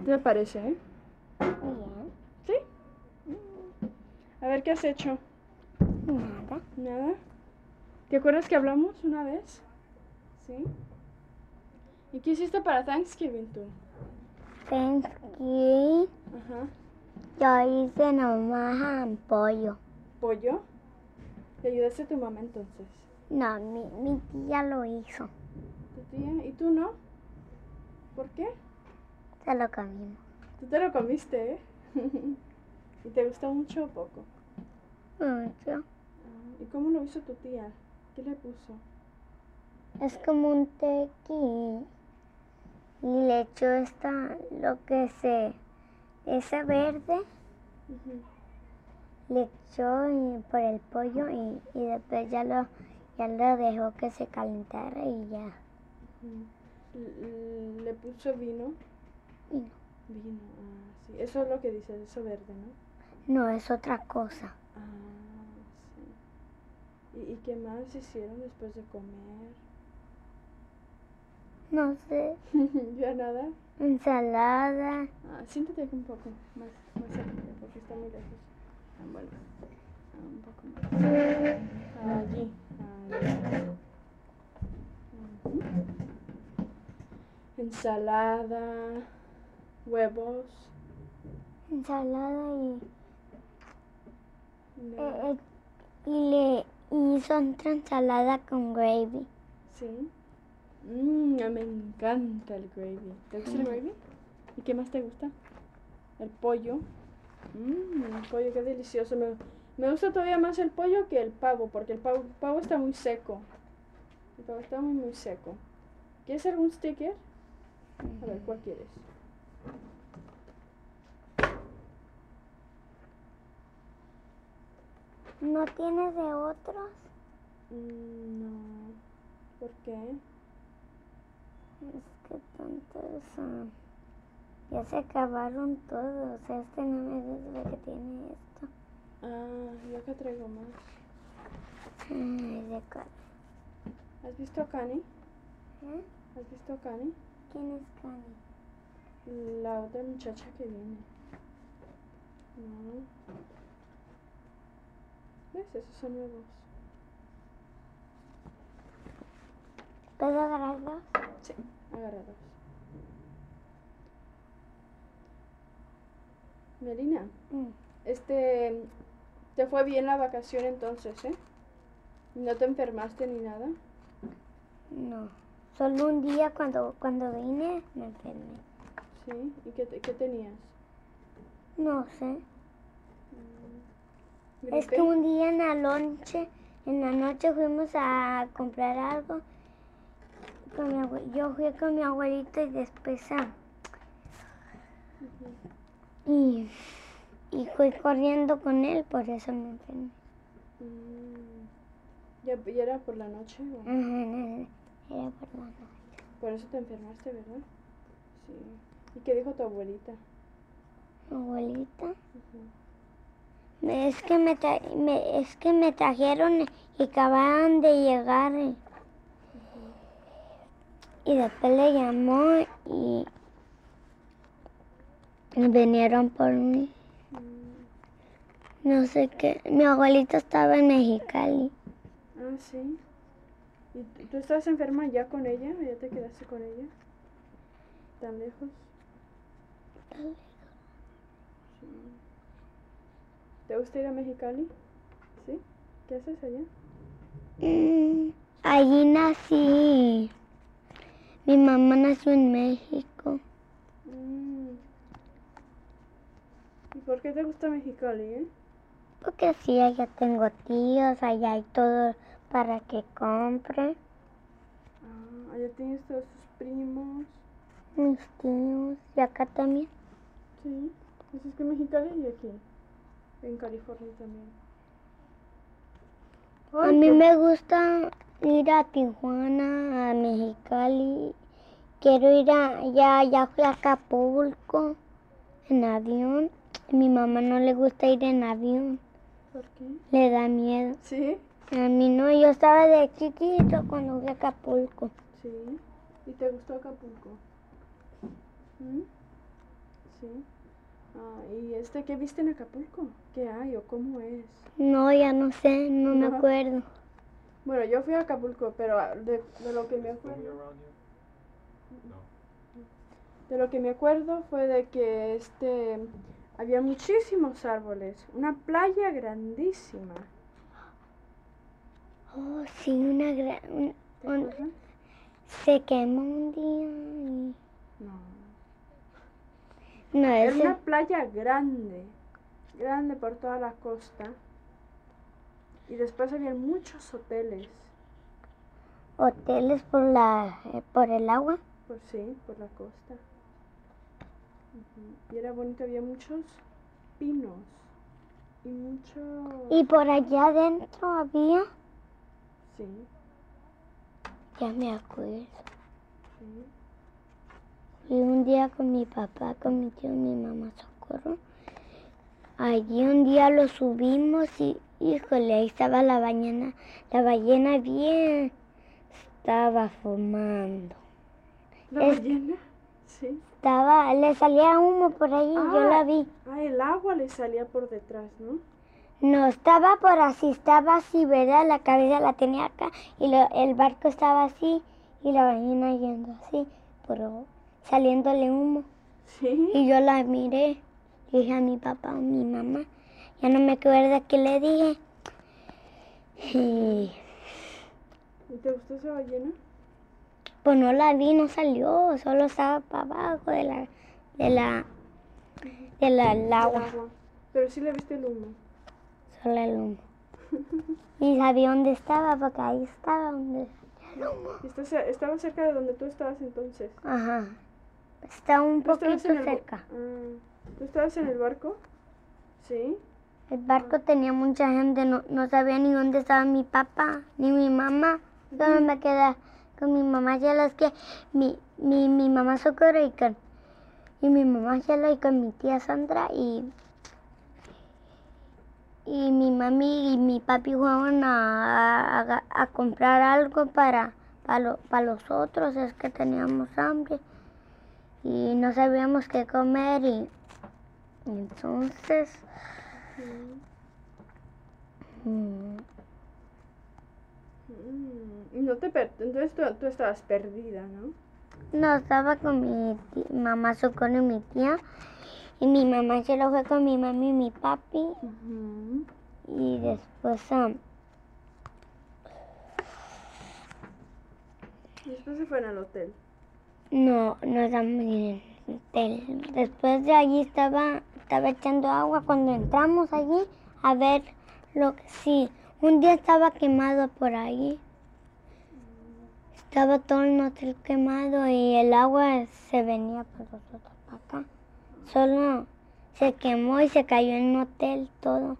te parece, eh? Bien. ¿Sí? A ver, ¿qué has hecho? Nada. ¿Nada? ¿Te acuerdas que hablamos una vez? ¿Sí? ¿Y qué hiciste para Thanksgiving tú? Thanksgiving. Ajá. Yo hice nomás pollo. ¿Pollo? ¿Te ayudaste a tu mamá entonces? No, mi tía lo hizo. ¿Tu tía? ¿Y tú no? ¿Por qué? Se lo comimos. Tú te lo comiste, ¿eh? ¿Y te gustó mucho o poco? Mucho. ¿Y cómo lo hizo tu tía? ¿Qué le puso? Es como un tequi. Y le echó ese verde, Ujú. le echó por el pollo y después ya lo dejó que se calentara y ya. ¿Le puso vino? Vino. Vino, sí. Eso es lo que dice, eso verde, ¿no? No, es otra cosa. Sí. ¿Y qué más hicieron después de comer? No sé. ¿Ya nada? Ensalada. Siéntate aquí un poco más cerca, porque está muy lejos. Bueno, un poco más. Allí. Ujú. Ensalada, huevos. Ensalada No. y le hizo otra ensalada con gravy. Sí. Me encanta el gravy. ¿Te gusta el gravy? ¿Y qué más te gusta? El pollo. El pollo, qué delicioso. Me gusta todavía más el pollo que el pavo, porque el pavo está muy seco. El pavo está muy seco. ¿Quieres algún sticker? A ver, ¿cuál quieres? ¿No tienes de otros? No. ¿Por qué? Es que tantos ya se acabaron todos. Este no me gusta que tiene esto. Yo acá traigo más. ¿De cuál? ¿Has visto a Cani? ¿Eh? ¿Has visto a Cani? ¿Quién es Cani? La otra muchacha que viene. No. ¿Ves? Esos son nuevos. ¿Puedo agarrar dos? Sí, agarra dos. Melina, te fue bien la vacación entonces, ¿eh? ¿No te enfermaste ni nada? No. Solo un día cuando vine me enfermé. Sí, ¿y qué tenías? No sé. ¿Gripe? Es que un día en la noche fuimos a comprar algo. Yo fui con mi abuelito y después y fui corriendo con él, por eso me enfermé. ¿Ya era por la noche? ¿O? Ajá, no, era por la noche. Por eso te enfermaste, ¿verdad? Sí. ¿Y qué dijo tu abuelita? ¿Mi abuelita? Ujú. Es que me trajeron y acababan de llegar. Y después le llamó y vinieron por mí. No sé qué. Mi abuelita estaba en Mexicali. Sí. ¿Y tú estás enferma ya con ella? ¿O ya te quedaste con ella? ¿Tan lejos? Sí. ¿Te gusta ir a Mexicali? ¿Sí? ¿Qué haces allá? Allí nací. Mi mamá nació en México. ¿Y por qué te gusta Mexicali, Porque sí, allá tengo tíos, allá hay todo para que compre. Allá tienes todos tus primos. Mis tíos, y acá también. Sí. Así es que Mexicali y aquí. En California también. A mí me gusta ir a Tijuana, a Mexicali. Quiero ir ya fui a Acapulco en avión. A mi mamá no le gusta ir en avión. ¿Por qué? Le da miedo. ¿Sí? A mí no, yo estaba de chiquito cuando fui a Acapulco. Sí. ¿Y te gustó Acapulco? Sí. ¿Y qué viste en Acapulco? ¿Qué hay o cómo es? No, ya no sé, no me No. acuerdo. Bueno, yo fui a Acapulco, pero de lo que me acuerdo, de lo que me acuerdo fue de que había muchísimos árboles, una playa grandísima. Oh, sí, una gran... ¿Te acuerdas? Se quemó un día y... No. No, Era ese una playa grande, grande por toda la costa. Y después había muchos hoteles, hoteles por el agua. por sí, por la costa. Y era bonito, había muchos pinos y muchos... Y por allá adentro había... Sí, Ya me acuerdo. sí. Y un día con mi papá, con mi tío y mi mamá Socorro, allí un día lo subimos y, híjole, ahí estaba la ballena bien, estaba fumando. ¿La ballena? Sí. Le salía humo por ahí, yo la vi. El agua le salía por detrás, ¿no? No, estaba así, ¿verdad? La cabeza la tenía acá y el barco estaba así y la ballena yendo así, pero saliéndole humo. Sí. Y yo la miré, dije a mi papá o mi mamá, ya no me acuerdo qué le dije. Y ¿Y te gustó esa ballena? pues no la vi, no salió, solo estaba para abajo del Del agua, agua. Pero sí le viste el humo. solo el humo. Y sabía dónde estaba, porque ahí estaba donde el humo. Estaba cerca de donde tú estabas entonces. Ajá, está un ¿Tú estabas poquito en el cerca. ¿Tú estabas en el barco? Sí. El barco tenía mucha gente, no sabía ni dónde estaba mi papá, ni mi mamá. Solo me quedé con mi mamá Chela, es que mi mamá Socorro y mi mamá Chela y con mi tía Sandra y mi mami y mi papi fueron a comprar algo para los otros, es que teníamos hambre y no sabíamos qué comer y entonces... Y no entonces tú estabas perdida, ¿no? No, estaba con mi mamá Socorro y mi tía. Y mi mamá se lo fue con mi mami y mi papi. Y después... Después se fueron al hotel. no estábamos en el hotel. Después de allí estaba echando agua cuando entramos allí a ver lo que sí. Un día estaba quemado por allí. Estaba todo el hotel quemado y el agua se venía por nosotros para acá. Solo se quemó y se cayó en el hotel todo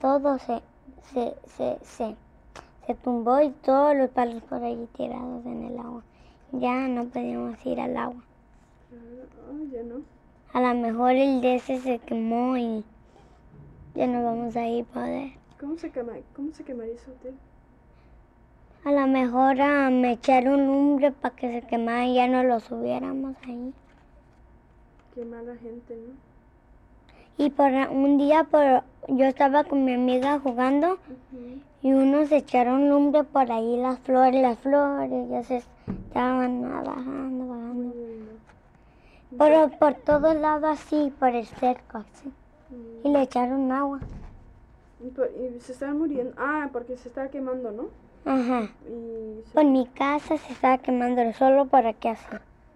se tumbó y todos los palos por allí tirados en el agua. Ya no podíamos ir al agua. Ya no. A lo mejor el de ese se quemó y ya no vamos a ir a poder. ¿Cómo se quemaría ese hotel? A lo mejor me echaron lumbre para que se quemara y ya no lo subiéramos ahí. Qué mala gente, ¿no? Y un día yo estaba con mi amiga jugando y unos echaron lumbre por ahí, las flores ya se estaban bajando. Pero por todos lados así, por el cerco así. Y le echaron agua. Y se estaban muriendo. Porque se estaba quemando, ¿no? Ajá. Por mi casa se estaba quemando, solo por aquí así.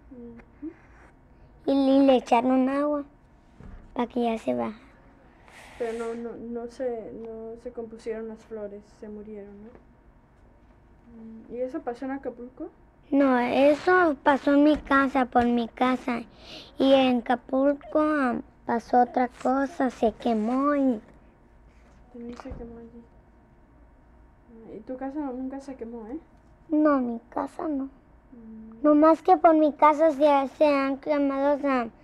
Y le echaron agua para que ya se baja. Pero no se compusieron las flores, se murieron, ¿no? ¿Y eso pasó en Acapulco? No, eso pasó en mi casa, por mi casa. Y en Acapulco pasó otra cosa, se quemó y... También se quemó allí. ¿Y tu casa nunca se quemó, eh? No, mi casa no. No más que por mi casa se han quemado,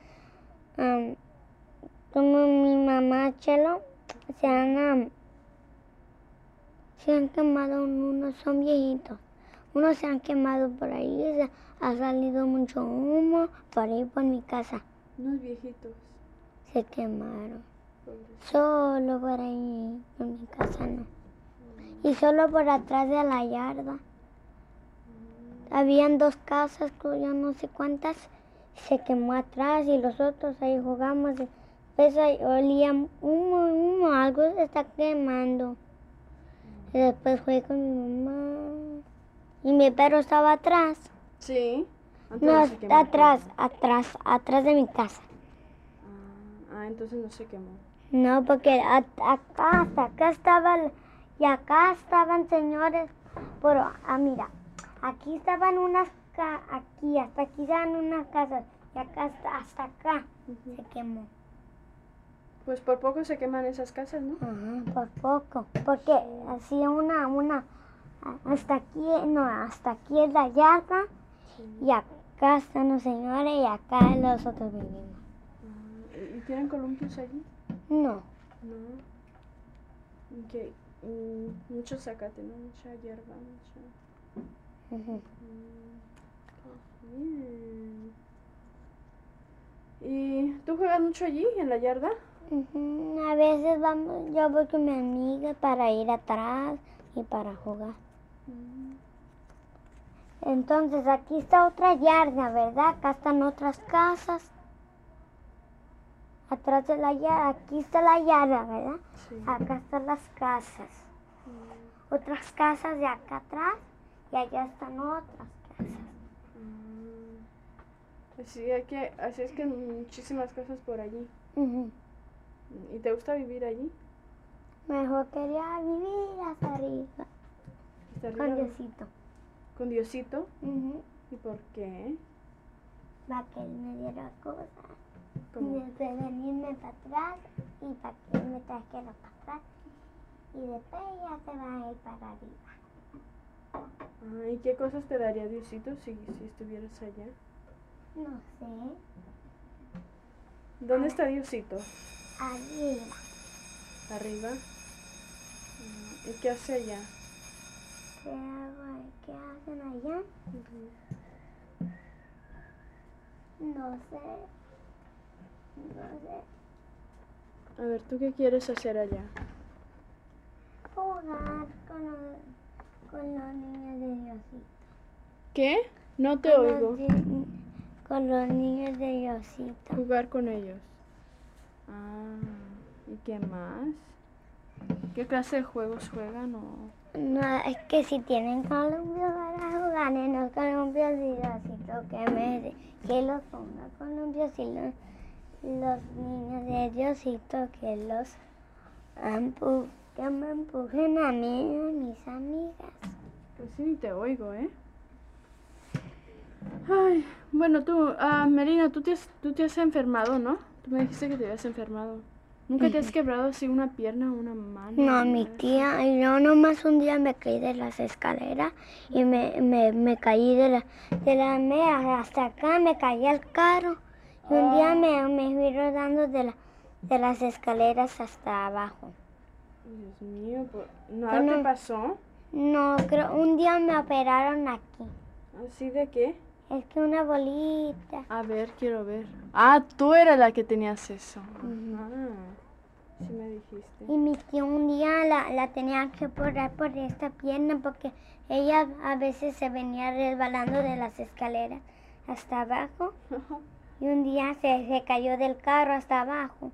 como mi mamá Chelo, se han quemado unos, son viejitos. Unos se han quemado por ahí, ha salido mucho humo por ahí por mi casa. Unos viejitos. se quemaron. Pobrecito. Solo por ahí, en mi casa no. Y solo por atrás de la yarda. Habían 2 casas, yo no sé cuántas, se quemó atrás y los otros ahí jugamos. Y después ahí olía humo, algo se está quemando. Y después fui con mi mamá. Y mi perro estaba atrás. Sí. Antes No, no se quemó el atrás de mi casa. perro. Entonces no se quemó. No, porque hasta acá estaban, y acá estaban señores, pero, mira, aquí estaban hasta aquí estaban unas casas, y acá hasta acá se quemó. Pues por poco se queman esas casas, ¿no? Ajá, por poco, porque hacía hasta aquí es la yarda, y acá están los señores, y acá los otros vivimos. ¿Y tienen columpios allí? No. No. Okay. Mucho zacate, ¿no? Mucha hierba, mucha. Ujú. Bien. ¿Y tú juegas mucho allí, en la yarda? Ujú, a veces yo voy con mi amiga para ir atrás y para jugar. Entonces aquí está otra yarda, ¿verdad? Acá están otras casas. Atrás de la yarda, aquí está la yarda, ¿verdad? Sí. Acá están las casas. Otras casas de acá atrás y allá están otras casas. Así es que muchísimas casas por allí. Ujú. ¿Y te gusta vivir allí? Mejor quería vivir hasta arriba, ¿Hasta con arriba? Diosito. ¿Con Diosito? Ujú. ¿Y por qué? Para que Él me diera cosas. ¿Cómo? Y después venirme para atrás y para que Él me trajera para atrás. Y después ya se va a ir para arriba. ¿Y qué cosas te daría Diosito si estuvieras allá? No sé, ¿Dónde está Diosito? arriba. ¿Arriba? ¿Y qué hace allá? ¿Qué hago? ¿Qué hacen allá? No sé. No sé. A ver, ¿tú qué quieres hacer allá? Jugar con los niños de Diosito. ¿Qué? No te oigo. Con los niños de Diosito. Jugar con ellos. ¿Y qué más? ¿Qué clase de juegos juegan o...? No, es que si tienen columpios para jugar en los columpios de Diosito, que los ponga columpios y los niños de Diosito que que me empujen a mí y a mis amigas. Pues sí, ni te oigo, ¿eh? Ay, bueno, tú, Merina, tú te has enfermado, ¿no? Tú me dijiste que te habías enfermado. ¿Nunca te has quebrado así una pierna o una mano? No, mi nada? tía, y yo nomás un día me caí de las escaleras y me caí de la mea hasta acá, me caí al carro. Y un día me fui rodando de las escaleras hasta abajo. Dios mío, ¿nada Bueno, te pasó? No, creo, un día me operaron aquí. ¿Así de qué? Es que una bolita. A ver, quiero ver. Tú eras la que tenías eso. Sí me dijiste. Y mi tía un día la tenía que operar por esta pierna porque ella a veces se venía resbalando de las escaleras hasta abajo. Y un día se cayó del carro hasta abajo.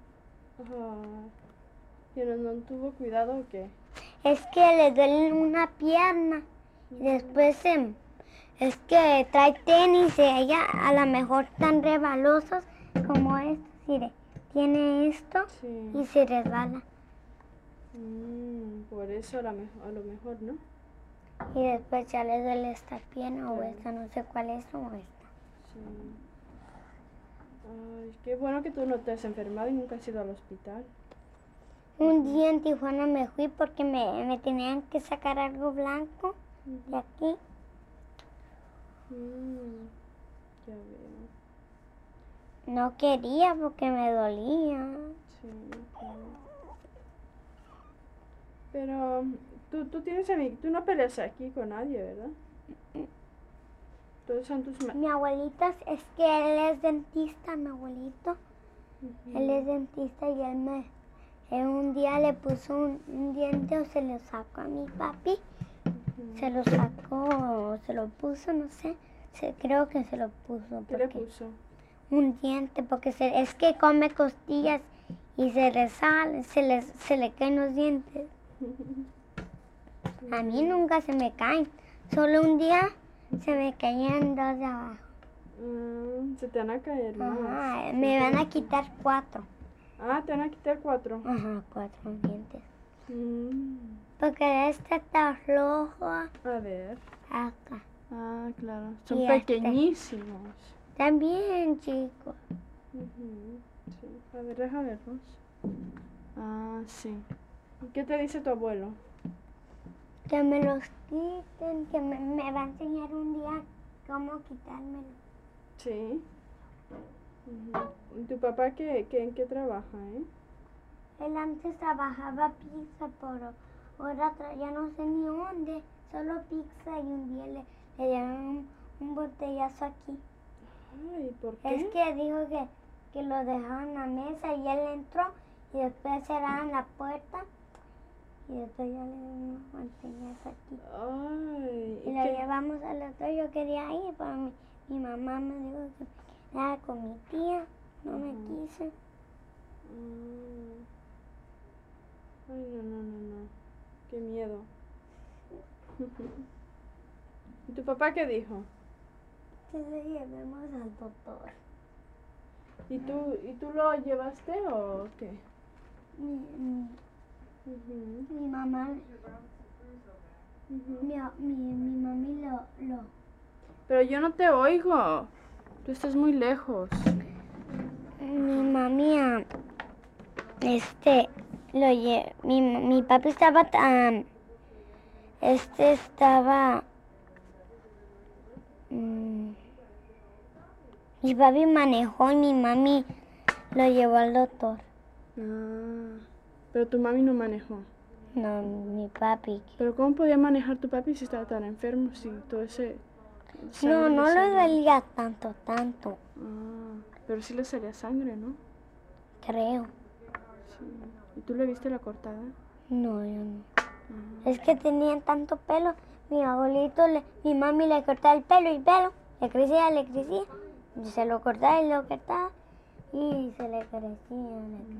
¿Y no tuvo cuidado o qué? Es que le duele una pierna. Y después es que trae tenis y ella a lo mejor tan resbalosos como estos. Mire, tiene esto Sí. y se resbala. Por eso a lo mejor, ¿no? Y después ya le duele esta pierna o Claro. esta, no sé cuál es o esta. Sí. Ay, qué bueno que tú no te has enfermado y nunca has ido al hospital. Un día en Tijuana me fui porque me tenían que sacar algo blanco de aquí. Ya veo. No quería porque me dolía. Sí, claro. Pero tú tienes amigos, tú no peleas aquí con nadie, ¿verdad? Todos son tus Mi abuelita, es que él es dentista, mi abuelito. Él es dentista y él un día le puso un diente o se lo sacó a mi papi. Se lo sacó o se lo puso, no sé. Creo que se lo puso. ¿Qué le puso? Un diente, porque es que come costillas y se le sale, se le caen los dientes. A mí nunca se me caen. Solo un día se me caían dos de abajo. Se te van a caer más. Ajá, me van a quitar 4. Ah, te van a quitar 4. Ajá, 4 dientes. Mm. Porque este está flojo A ver. acá. Ah, claro. Son Y pequeñísimos. También, chicos. Sí. A ver, deja verlos. Ah, sí. ¿Y qué te dice tu abuelo? Que me los quiten, que me va a enseñar un día cómo quitármelo. Sí. ¿Y tu papá en qué trabaja, Él antes trabajaba pizza, pero ahora ya no sé ni dónde, solo pizza y un día le dieron un botellazo aquí. Ay, ¿por qué? Es que dijo que lo dejaron en la mesa y él entró y después cerraron la puerta y después ya le dieron un botellazo aquí. Ay, Y lo llevamos al doctor, yo quería ir, pero mi mamá me dijo que nada con mi tía, no me quise. Ay, no. Qué miedo. ¿Y tu papá qué dijo? Que lo llevemos al doctor. ¿Y tú lo llevaste o qué? Mi mamá, mi mami lo... Pero yo no te oigo. Tú estás muy lejos. Mi mami, mi papi estaba mi papi manejó y mi mami lo llevó al doctor. Ah, pero tu mami no manejó. No, mi papi. ¿Pero cómo podía manejar tu papi si estaba tan enfermo? Si todo ese... No le dolía tanto. Ah, pero sí le salía sangre, ¿no? Creo. Sí. ¿Y tú le viste la cortada? No, yo no. Es que tenían tanto pelo. Mi mami le cortaba el pelo y le crecía. Y se lo cortaba y lo cortaba. Y se le crecía.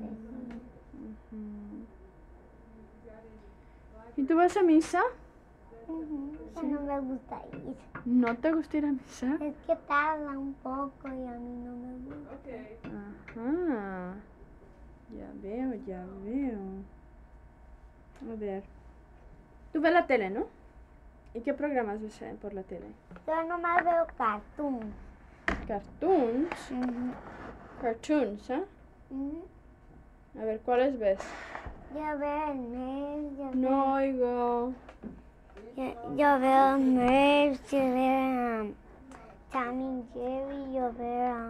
¿Y tú vas a misa? Sí. No me gusta ir. ¿No te gusta ir a misa? Es que tarda un poco y a mí no me gusta. Ajá. Ya veo. A ver. Tú ves la tele, ¿no? ¿Y qué programas ves por la tele? Yo nomás veo cartoons. ¿Cartoons? Cartoons, ¿ah? A ver, ¿cuáles ves? Yo veo el mes, No oigo. yo veo Nerds, yo veo Tom y Jerry, yo veo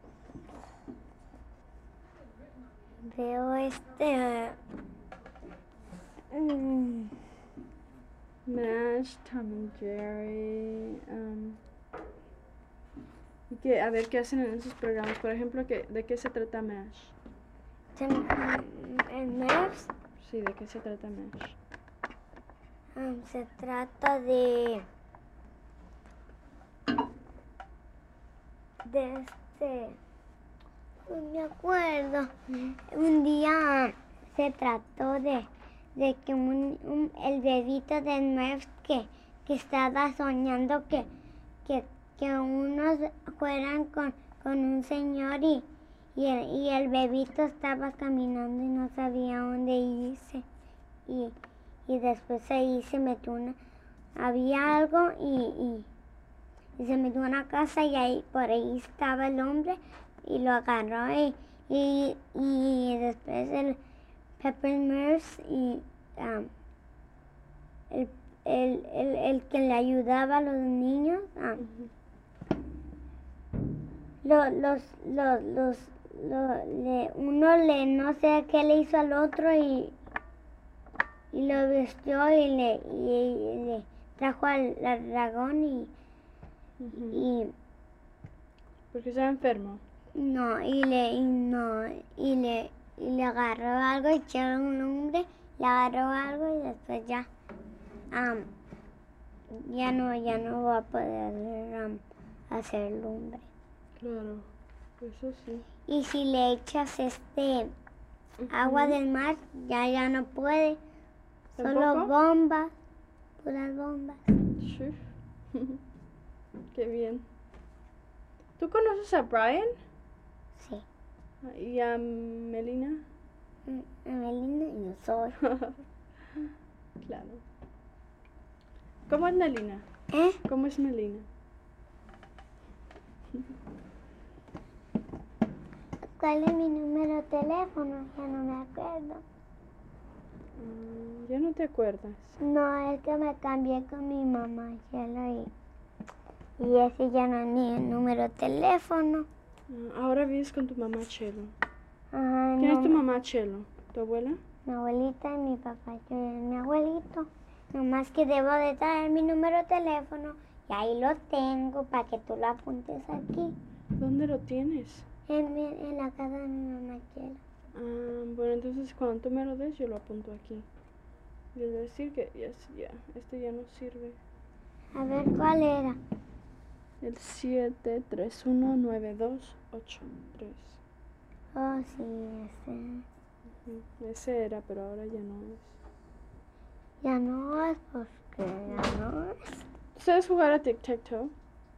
MASH, Tom and Jerry. ¿Y a ver qué hacen en esos programas? Por ejemplo, ¿de qué se trata MASH? ¿El Nerds? Sí, ¿de qué se trata MASH? Se trata de no me acuerdo. Un día se trató de que el bebito de Nerds que estaba soñando que unos fueran con un señor y el bebito estaba caminando y no sabía dónde irse. Y después ahí se metió había algo y se metió en una casa y ahí por ahí estaba el hombre y lo agarró y después el Pepper Nurse y el que le ayudaba a los niños, no sé qué le hizo al otro y lo vistió y le trajo al dragón y Porque estaba enfermo. No, y le agarró algo y echaron un lumbre, le agarró algo y después ya, ya no va a poder hacer lumbre. Claro, eso sí. Y si le echas agua del mar, ya no puede. Solo ¿Tampoco? bombas, puras bombas. Sí. Qué bien. ¿Tú conoces a Brian? Sí. ¿Y a Melina? Amelina no soy. Claro. ¿Cómo es Melina? ¿Eh? ¿Cómo es Melina? ¿Cuál es mi número de teléfono? Ya no me acuerdo. Ya no te acuerdas. No, es que me cambié con mi mamá, Chelo, y ese ya no es mi número de teléfono. Ahora vives con tu mamá Chelo. Ajá, ¿Quién es no, tu mamá Chelo? ¿Tu abuela? mi abuelita y mi papá, yo es mi abuelito. Nomás que debo de traer mi número de teléfono y ahí lo tengo para que tú lo apuntes aquí, ¿Dónde lo tienes? en la casa de mi mamá Chelo. Bueno, entonces cuando tú me lo des, yo lo apunto aquí. Y les voy a decir que este ya no sirve. A ver, ¿cuál era? El 7319283. Oh, sí, ese. Ese era, pero ahora ya no es. Ya no es porque ya no es. ¿Sabes jugar a tic-tac-toe?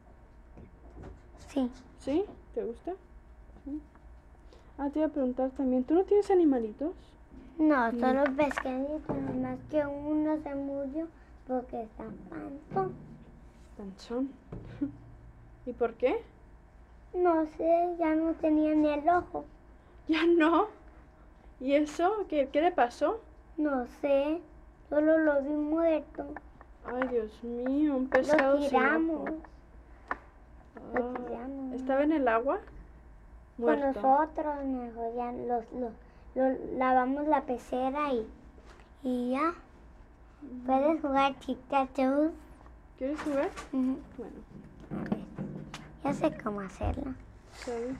Sí. ¿Sí? ¿Te gusta? ¿Sí? Te iba a preguntar también, ¿tú no tienes animalitos? No, solo pescaditos, nomás que uno se murió porque está panzón. Panzón. ¿Y por qué? No sé, ya no tenía ni el ojo. Ya no. ¿Y eso? ¿Qué le pasó? No sé, solo lo vi muerto. Ay, Dios mío, un pescado Lo sin tiramos. ojo. Lo tiramos. ¿Estaba en el agua? Con Muerto. nosotros, mejor ya lo lavamos la pecera y ya. Puedes jugar tic-tac-toe. ¿Quieres jugar? Ujú. Bueno, Ya sé cómo hacerlo. ¿sabes?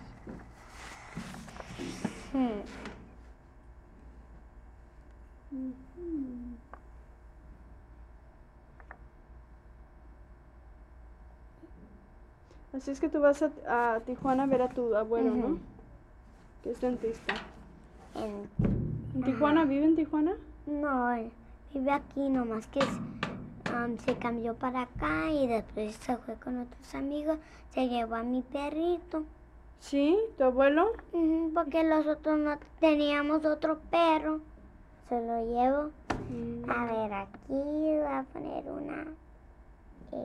Así es que tú vas a Tijuana a ver a tu abuelo, ¿no? Que es dentista. ¿En Tijuana? ¿Vive en Tijuana? No, vive aquí, nomás que se cambió para acá y después se fue con otros amigos, se llevó a mi perrito. ¿Sí? ¿Tu abuelo? Porque nosotros no teníamos otro perro. Se lo llevo. A ver, aquí voy a poner una X.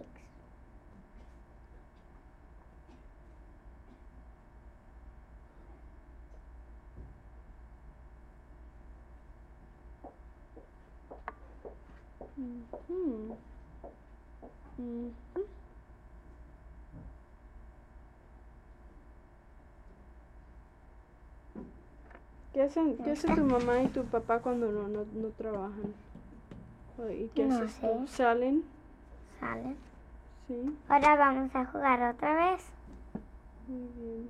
¿Qué hace tu mamá y tu papá cuando no trabajan? ¿Y qué No haces sé. tú? ¿Salen? Sale. Sí. Ahora vamos a jugar otra vez. Muy bien.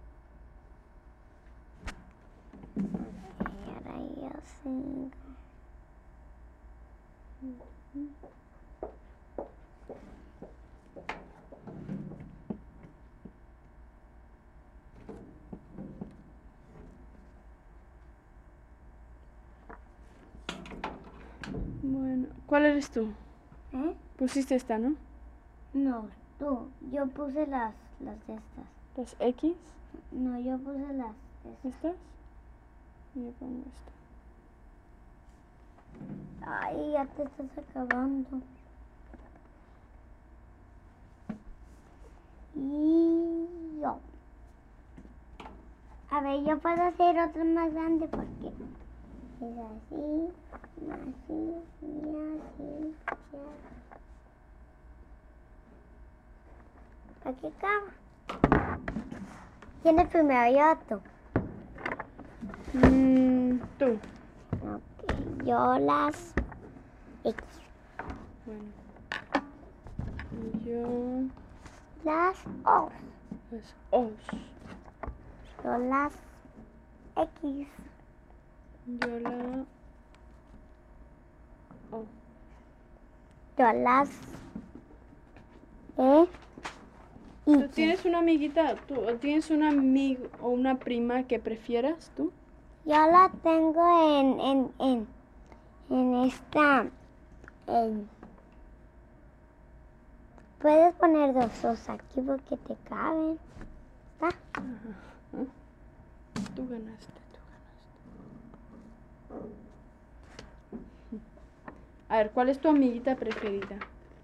Y ahora yo sigo. Bueno, ¿cuál eres tú? Pusiste esta, ¿no? No, tú. Yo puse las de estas. ¿Las X? No, yo puse las de estas. ¿Estas? Y yo pongo esta. Ay, ya te estás acabando. Y yo. A ver, yo puedo hacer otro más grande porque es así, así y así. Aquí acaba. ¿Quién es primero, yo o tú? Tú. Ok, yo las X. Bueno. Y yo Las O. las O's. Yo las X. Yo la... O. Yo las E. ¿Tú Y tienes una amiguita, tienes un amigo o una prima que prefieras tú? yo la tengo en esta. Puedes poner dos aquí porque te caben. ¿Está? Tú ganaste, A ver, ¿cuál es tu amiguita preferida?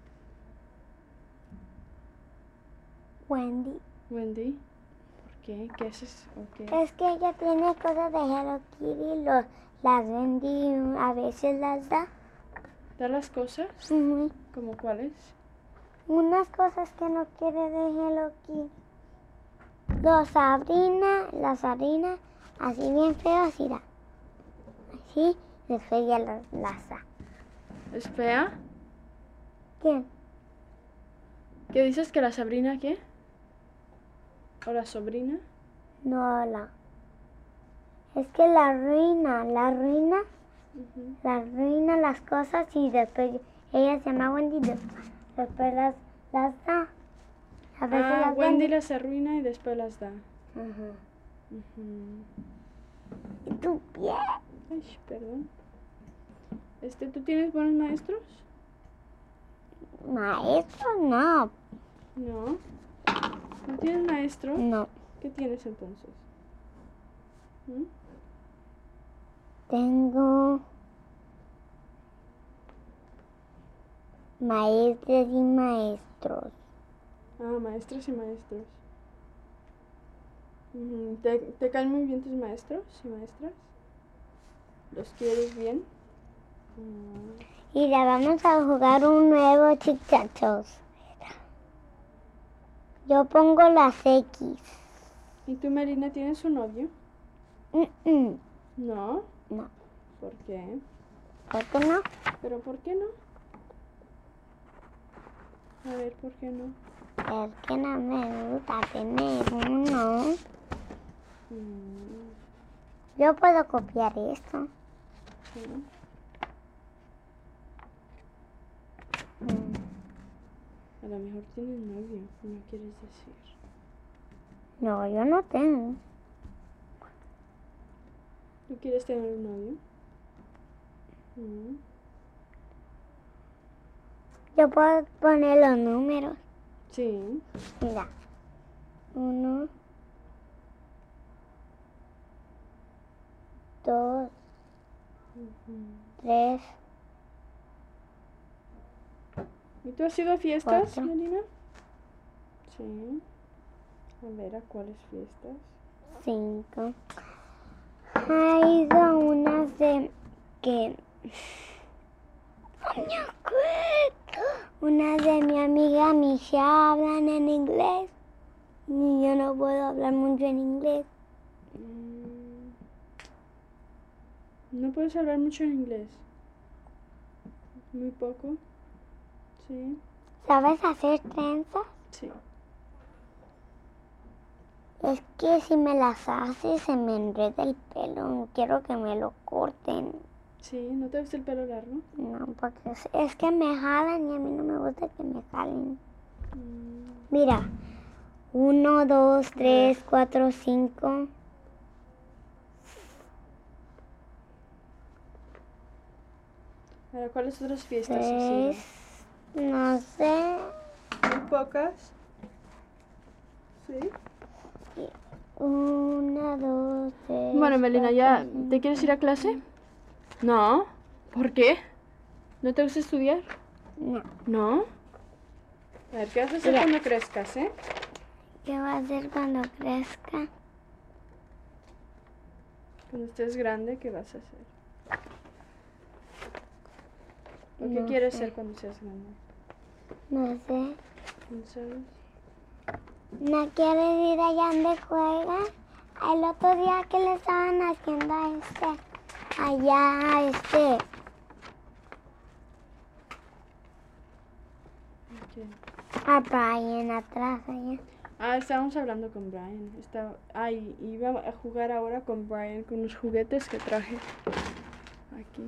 Wendy. Wendy. ¿Por qué? ¿Qué haces? ¿O qué? Es que ella tiene cosas de Hello Kitty, las Wendy a veces las da. ¿Da las cosas? Ujú. ¿Cómo cuáles? Unas cosas que no quiere de Hello Kitty. La Sabrina, así bien feo, así da. Así, después ya las da. ¿Es fea? ¿Quién? ¿Qué dices que la Sabrina qué? ¿O la sobrina? No, es que la ruina Ujú. las cosas y después ella se llama Wendy, después las da. A veces Ah, las Wendy vende. las arruina y después las da. Ajá. Ujú. ¿Y tu pie? Ay, perdón. ¿Tú tienes buenos maestros? Maestro, no. No. ¿No tienes maestro? No. ¿Qué tienes entonces? ¿Mm? Tengo maestras y maestros. Ah, maestros y maestros. Ujú. ¿Te caen muy bien tus maestros y maestras? ¿Los quieres bien? Mm. Y ya vamos a jugar un nuevo Tic-Tac-Toes. Yo pongo las X. ¿Y tú, Melina, tienes un novio? Mm-mm. No. No. ¿Por qué? ¿Por qué no? ¿Pero por qué no? A ver, ¿por qué no? Es que no me gusta tener uno. Mm, Yo puedo copiar esto. sí. A lo mejor tienes novio, no quieres decir. No, yo no tengo. ¿Tú quieres tener un novio? Mm, Yo puedo poner los números. sí. Mira. 1, 2, Ujú. 3, ¿Y tú has ido a fiestas, 4, Melina? Sí. A ver, ¿a cuáles fiestas? 5. Ha ido unas de que... Unas de mi amiga Misha hablan en inglés. Y yo no puedo hablar mucho en inglés. No puedes hablar mucho en inglés. Muy poco. Sí. ¿Sabes hacer trenzas? Sí. Es que si me las haces se me enreda el pelo. No quiero que me lo corten. Sí, ¿no te gusta el pelo largo? No, porque es que me jalan y a mí no me gusta que me jalen. Mm, Mira, 1, 2, 3, 4, 5. Ahora, ¿cuáles otras fiestas has ido? 3, no sé. Muy pocas. Sí. 1, 2, 3. Bueno, Melina, ¿ya te quieres ir a clase? No. ¿Por qué? ¿No te gusta estudiar? No. ¿No? A ver, ¿qué vas a hacer Mira. cuando crezcas, eh? ¿Qué va a hacer cuando crezca? Cuando estés grande, ¿qué vas a hacer? ¿O qué No quieres sé. ser cuando seas grande? No sé. ¿No sabes? ¿No quieres ir allá donde juegan? El otro día que le estaban haciendo allá ¿Qué? a Brian atrás allá. Estábamos hablando con Brian. Iba a jugar ahora con Brian con los juguetes que traje. Aquí.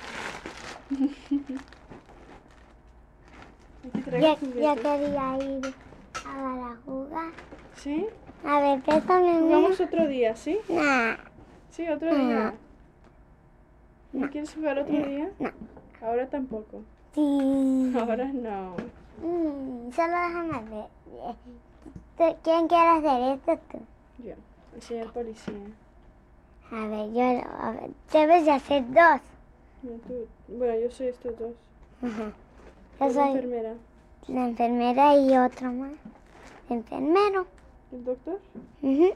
Aquí traigo Yo juguetes. quería ir a jugar. ¿Sí? A ver, pésame uno. Jugamos otro día, ¿sí? Nah. Sí, otro día. ¿No No. quieres jugar otro día? No. Ahora tampoco. Sí. Ahora no. Solo déjame ver. ¿Quién quiere hacer esto tú? Yo, el señor policía. A ver, debes de hacer dos. No, bueno, yo soy estos dos. Ajá. Yo Yo soy enfermera. la enfermera y otro más. Enfermero. ¿El doctor? Ujú.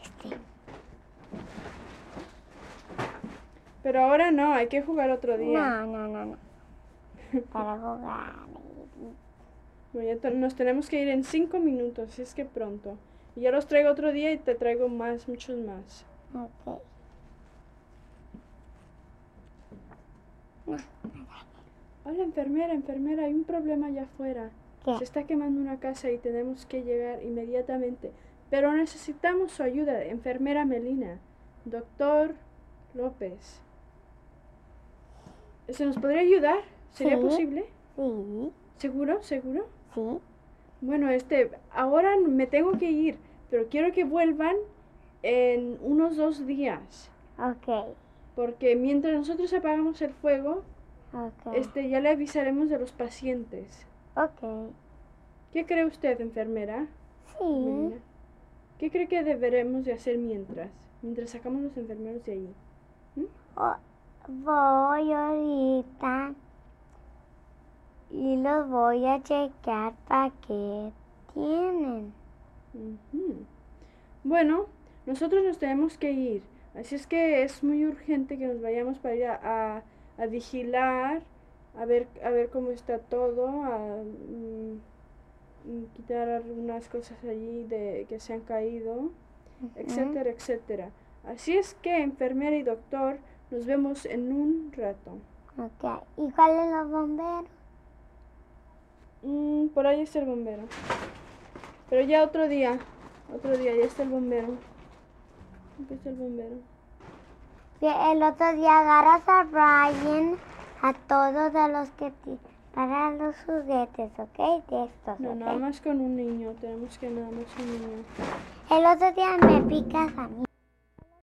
Pero ahora no, hay que jugar otro día. No. Para jugar. Bueno, nos tenemos que ir en 5 minutos, así es que pronto. Y ya los traigo otro día y te traigo muchos más. Ok. Hola, enfermera, hay un problema allá afuera. ¿Qué? Se está quemando una casa y tenemos que llegar inmediatamente. Pero necesitamos su ayuda, enfermera Melina. Doctor López. ¿Se nos podría ayudar? ¿Sería Sí. posible? Sí. ¿Seguro? Sí. Bueno, ahora me tengo que ir, pero quiero que vuelvan en unos 2 días. Ok. Porque mientras nosotros apagamos el fuego, Ok. ya le avisaremos de los pacientes. Ok. ¿Qué cree usted, enfermera? Sí. Melina? ¿Qué cree que deberemos de hacer mientras sacamos los enfermeros de ahí? Voy ahorita y los voy a checar para qué tienen. Ujú. Bueno, nosotros nos tenemos que ir, así es que es muy urgente que nos vayamos para ir a vigilar, a ver cómo está todo, quitar algunas cosas allí que se han caído, etcétera, etcétera. Así es que, enfermera y doctor, nos vemos en un rato. Ok. ¿Y cuáles los bomberos? Por ahí está el bombero. Pero ya otro día, ya está el bombero. Aquí está el bombero. El otro día agarras a Brian, a todos de los que para los juguetes, ¿ok? De estos, No, ¿ok? nada más con un niño, tenemos que nada más un niño. El otro día me picas a mí.